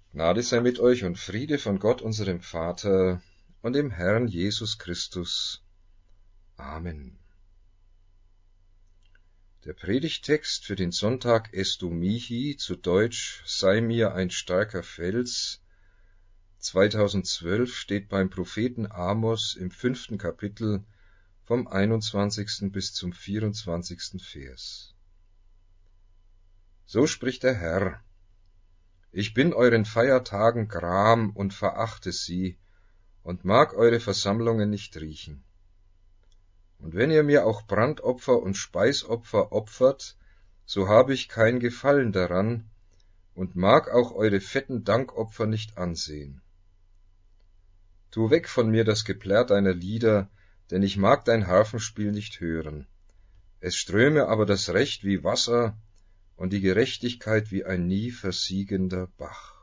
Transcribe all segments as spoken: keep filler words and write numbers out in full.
Gnade sei mit euch und Friede von Gott, unserem Vater und dem Herrn Jesus Christus. Amen. Der Predigttext für den Sonntag Estu mihi, zu Deutsch Sei mir ein starker Fels, zweitausendzwölf, steht beim Propheten Amos im fünften Kapitel vom einundzwanzigsten bis zum vierundzwanzigsten Vers. So spricht der Herr: Ich bin euren Feiertagen gram und verachte sie und mag eure Versammlungen nicht riechen. Und wenn ihr mir auch Brandopfer und Speisopfer opfert, so habe ich kein Gefallen daran und mag auch eure fetten Dankopfer nicht ansehen. Tu weg von mir das Geplärr deiner Lieder, denn ich mag dein Harfenspiel nicht hören. Es ströme aber das Recht wie Wasser und die Gerechtigkeit wie ein nie versiegender Bach.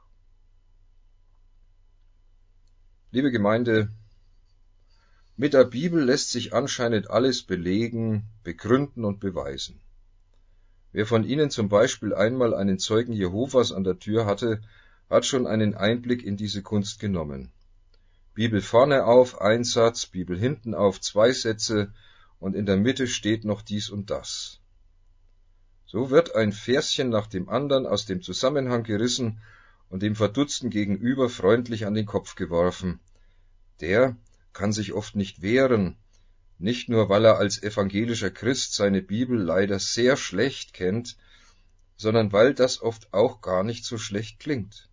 Liebe Gemeinde, mit der Bibel lässt sich anscheinend alles belegen, begründen und beweisen. Wer von Ihnen zum Beispiel einmal einen Zeugen Jehovas an der Tür hatte, hat schon einen Einblick in diese Kunst genommen. Bibel vorne auf, ein Satz, Bibel hinten auf, zwei Sätze, und in der Mitte steht noch dies und das. So wird ein Verschen nach dem anderen aus dem Zusammenhang gerissen und dem Verdutzten gegenüber freundlich an den Kopf geworfen. Der kann sich oft nicht wehren, nicht nur weil er als evangelischer Christ seine Bibel leider sehr schlecht kennt, sondern weil das oft auch gar nicht so schlecht klingt.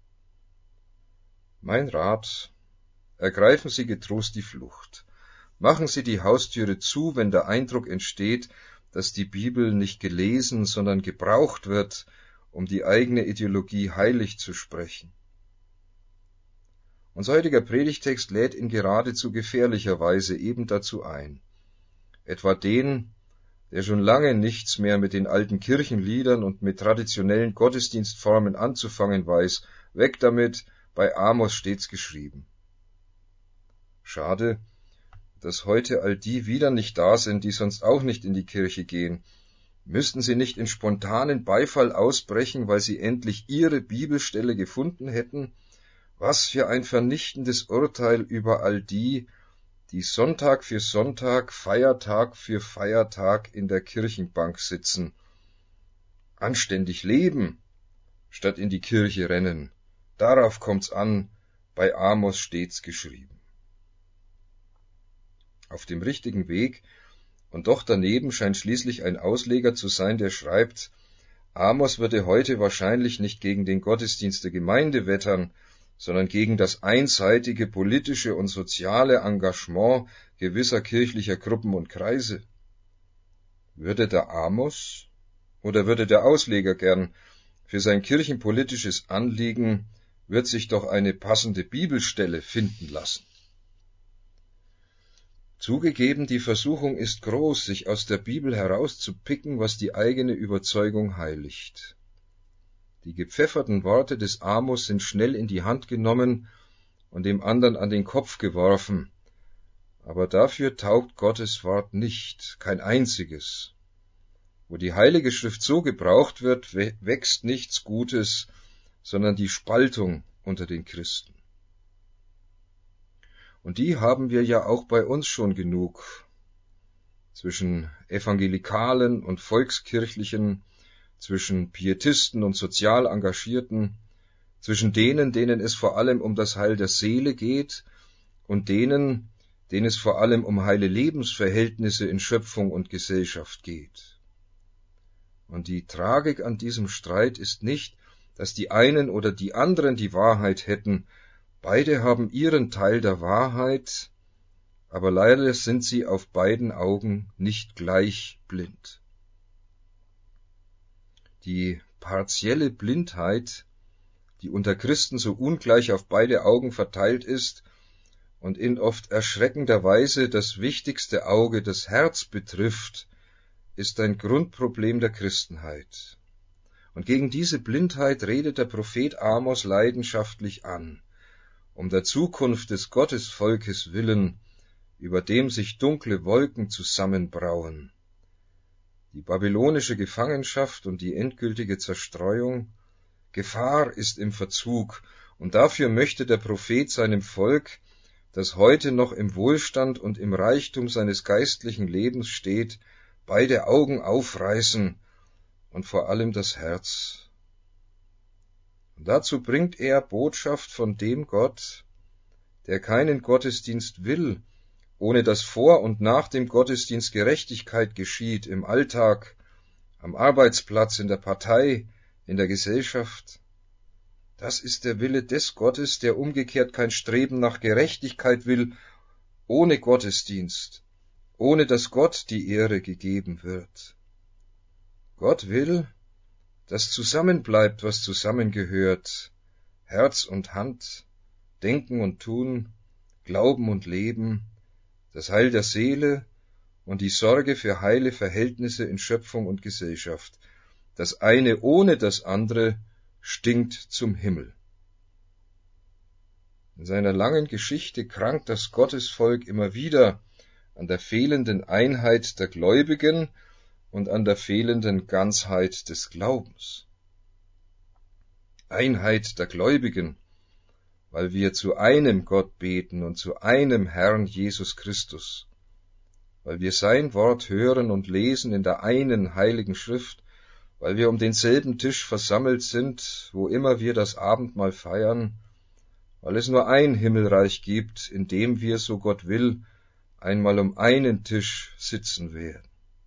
Mein Rat: Ergreifen Sie getrost die Flucht. Machen Sie die Haustüre zu, wenn der Eindruck entsteht, dass die Bibel nicht gelesen, sondern gebraucht wird, um die eigene Ideologie heilig zu sprechen. Unser heutiger Predigtext lädt in geradezu gefährlicher Weise eben dazu ein. Etwa den, der schon lange nichts mehr mit den alten Kirchenliedern und mit traditionellen Gottesdienstformen anzufangen weiß. Weg damit, bei Amos steht's geschrieben. Schade, dass heute all die wieder nicht da sind, die sonst auch nicht in die Kirche gehen. Müssten sie nicht in spontanen Beifall ausbrechen, weil sie endlich ihre Bibelstelle gefunden hätten? Was für ein vernichtendes Urteil über all die, die Sonntag für Sonntag, Feiertag für Feiertag in der Kirchenbank sitzen. Anständig leben, statt in die Kirche rennen. Darauf kommt's an, bei Amos steht's geschrieben. Auf dem richtigen Weg und doch daneben scheint schließlich ein Ausleger zu sein, der schreibt, Amos würde heute wahrscheinlich nicht gegen den Gottesdienst der Gemeinde wettern, sondern gegen das einseitige politische und soziale Engagement gewisser kirchlicher Gruppen und Kreise. Würde der Amos oder würde der Ausleger gern für sein kirchenpolitisches Anliegen, wird sich doch eine passende Bibelstelle finden lassen. Zugegeben, die Versuchung ist groß, sich aus der Bibel herauszupicken, was die eigene Überzeugung heiligt. Die gepfefferten Worte des Amos sind schnell in die Hand genommen und dem anderen an den Kopf geworfen. Aber dafür taugt Gottes Wort nicht, kein einziges. Wo die Heilige Schrift so gebraucht wird, wächst nichts Gutes, sondern die Spaltung unter den Christen. Und die haben wir ja auch bei uns schon genug. Zwischen Evangelikalen und Volkskirchlichen, zwischen Pietisten und sozial Engagierten, zwischen denen, denen es vor allem um das Heil der Seele geht, und denen, denen es vor allem um heile Lebensverhältnisse in Schöpfung und Gesellschaft geht. Und die Tragik an diesem Streit ist nicht, dass die einen oder die anderen die Wahrheit hätten. Beide haben ihren Teil der Wahrheit, aber leider sind sie auf beiden Augen nicht gleich blind. Die partielle Blindheit, die unter Christen so ungleich auf beide Augen verteilt ist und in oft erschreckender Weise das wichtigste Auge, das Herz, betrifft, ist ein Grundproblem der Christenheit. Und gegen diese Blindheit redet der Prophet Amos leidenschaftlich an, um der Zukunft des Gottesvolkes willen, über dem sich dunkle Wolken zusammenbrauen. Die babylonische Gefangenschaft und die endgültige Zerstreuung, Gefahr ist im Verzug, und dafür möchte der Prophet seinem Volk, das heute noch im Wohlstand und im Reichtum seines geistlichen Lebens steht, beide Augen aufreißen und vor allem das Herz. Und dazu bringt er Botschaft von dem Gott, der keinen Gottesdienst will, ohne dass vor und nach dem Gottesdienst Gerechtigkeit geschieht, im Alltag, am Arbeitsplatz, in der Partei, in der Gesellschaft. Das ist der Wille des Gottes, der umgekehrt kein Streben nach Gerechtigkeit will, ohne Gottesdienst, ohne dass Gott die Ehre gegeben wird. Gott will, dass zusammenbleibt, was zusammengehört, Herz und Hand, Denken und Tun, Glauben und Leben, das Heil der Seele und die Sorge für heile Verhältnisse in Schöpfung und Gesellschaft. Das eine ohne das andere stinkt zum Himmel. In seiner langen Geschichte krankt das Gottesvolk immer wieder an der fehlenden Einheit der Gläubigen und an der fehlenden Ganzheit des Glaubens. Einheit der Gläubigen, weil wir zu einem Gott beten und zu einem Herrn Jesus Christus, weil wir sein Wort hören und lesen in der einen heiligen Schrift, weil wir um denselben Tisch versammelt sind, wo immer wir das Abendmahl feiern, weil es nur ein Himmelreich gibt, in dem wir, so Gott will, einmal um einen Tisch sitzen werden.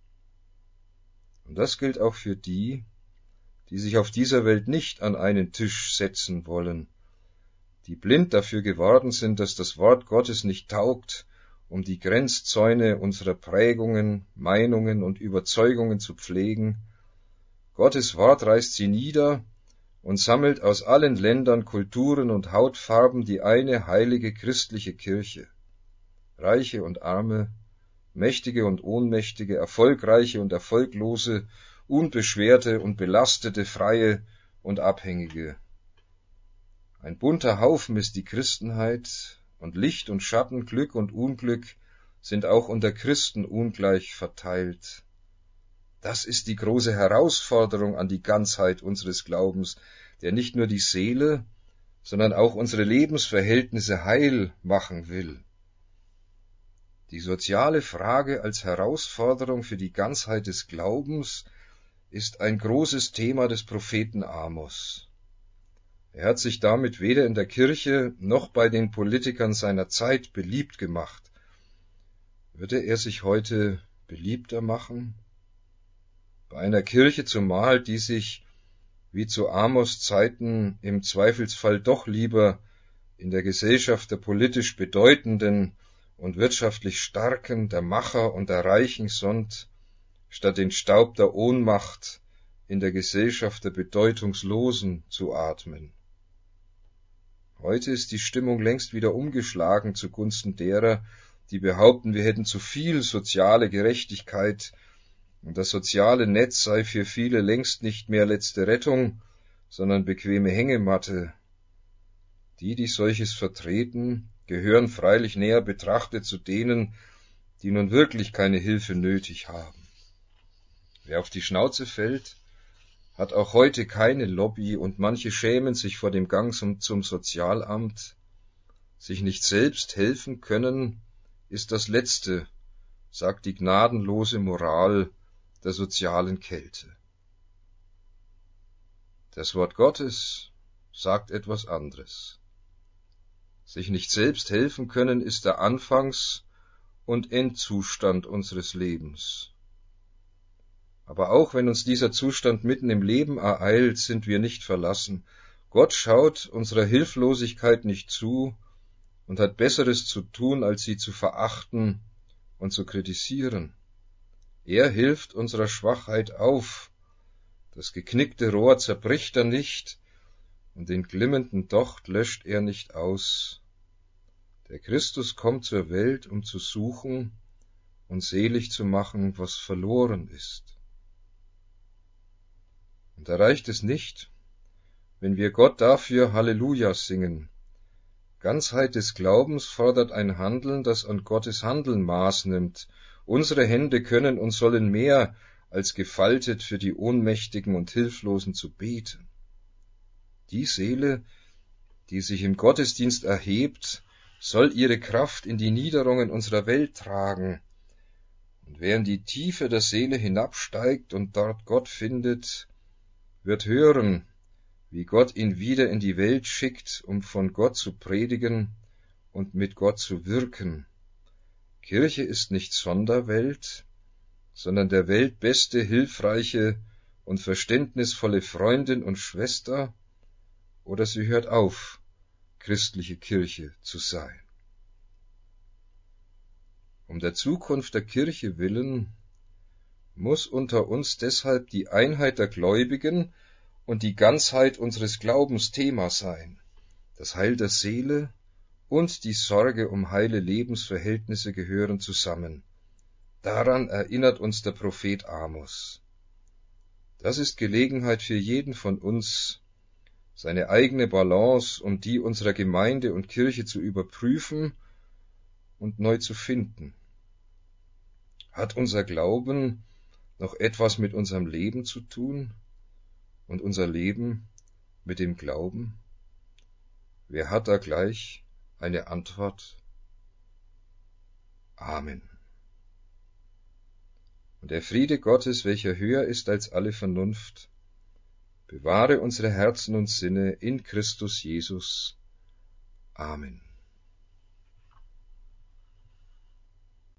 Und das gilt auch für die, die sich auf dieser Welt nicht an einen Tisch setzen wollen, die blind dafür geworden sind, dass das Wort Gottes nicht taugt, um die Grenzzäune unserer Prägungen, Meinungen und Überzeugungen zu pflegen. Gottes Wort reißt sie nieder und sammelt aus allen Ländern, Kulturen und Hautfarben die eine heilige christliche Kirche. Reiche und Arme, Mächtige und Ohnmächtige, Erfolgreiche und Erfolglose, Unbeschwerte und Belastete, Freie und Abhängige. Ein bunter Haufen ist die Christenheit, und Licht und Schatten, Glück und Unglück sind auch unter Christen ungleich verteilt. Das ist die große Herausforderung an die Ganzheit unseres Glaubens, der nicht nur die Seele, sondern auch unsere Lebensverhältnisse heil machen will. Die soziale Frage als Herausforderung für die Ganzheit des Glaubens ist ein großes Thema des Propheten Amos. Er hat sich damit weder in der Kirche noch bei den Politikern seiner Zeit beliebt gemacht. Würde er sich heute beliebter machen? Bei einer Kirche zumal, die sich, wie zu Amos Zeiten, im Zweifelsfall doch lieber in der Gesellschaft der politisch Bedeutenden und wirtschaftlich Starken, der Macher und der Reichen sonnt, statt den Staub der Ohnmacht in der Gesellschaft der Bedeutungslosen zu atmen. Heute ist die Stimmung längst wieder umgeschlagen zugunsten derer, die behaupten, wir hätten zu viel soziale Gerechtigkeit und das soziale Netz sei für viele längst nicht mehr letzte Rettung, sondern bequeme Hängematte. Die, die solches vertreten, gehören freilich näher betrachtet zu denen, die nun wirklich keine Hilfe nötig haben. Wer auf die Schnauze fällt, hat auch heute keine Lobby, und manche schämen sich vor dem Gang zum, zum Sozialamt. Sich nicht selbst helfen können, ist das Letzte, sagt die gnadenlose Moral der sozialen Kälte. Das Wort Gottes sagt etwas anderes. Sich nicht selbst helfen können ist der Anfangs- und Endzustand unseres Lebens. Aber auch wenn uns dieser Zustand mitten im Leben ereilt, sind wir nicht verlassen. Gott schaut unserer Hilflosigkeit nicht zu und hat Besseres zu tun, als sie zu verachten und zu kritisieren. Er hilft unserer Schwachheit auf. Das geknickte Rohr zerbricht er nicht und den glimmenden Docht löscht er nicht aus. Der Christus kommt zur Welt, um zu suchen und selig zu machen, was verloren ist. Und da reicht es nicht, wenn wir Gott dafür Halleluja singen. Ganzheit des Glaubens fordert ein Handeln, das an Gottes Handeln Maß nimmt. Unsere Hände können und sollen mehr als gefaltet für die Ohnmächtigen und Hilflosen zu beten. Die Seele, die sich im Gottesdienst erhebt, soll ihre Kraft in die Niederungen unserer Welt tragen. Und wer in die Tiefe der Seele hinabsteigt und dort Gott findet, wird hören, wie Gott ihn wieder in die Welt schickt, um von Gott zu predigen und mit Gott zu wirken. Kirche ist nicht Sonderwelt, sondern der Welt beste, hilfreiche und verständnisvolle Freundin und Schwester, oder sie hört auf, christliche Kirche zu sein. Um der Zukunft der Kirche willen muss unter uns deshalb die Einheit der Gläubigen und die Ganzheit unseres Glaubens Thema sein. Das Heil der Seele und die Sorge um heile Lebensverhältnisse gehören zusammen. Daran erinnert uns der Prophet Amos. Das ist Gelegenheit für jeden von uns, seine eigene Balance und die unserer Gemeinde und Kirche zu überprüfen und neu zu finden. Hat unser Glauben noch etwas mit unserem Leben zu tun und unser Leben mit dem Glauben? Wer hat da gleich eine Antwort? Amen. Und der Friede Gottes, welcher höher ist als alle Vernunft, bewahre unsere Herzen und Sinne in Christus Jesus. Amen.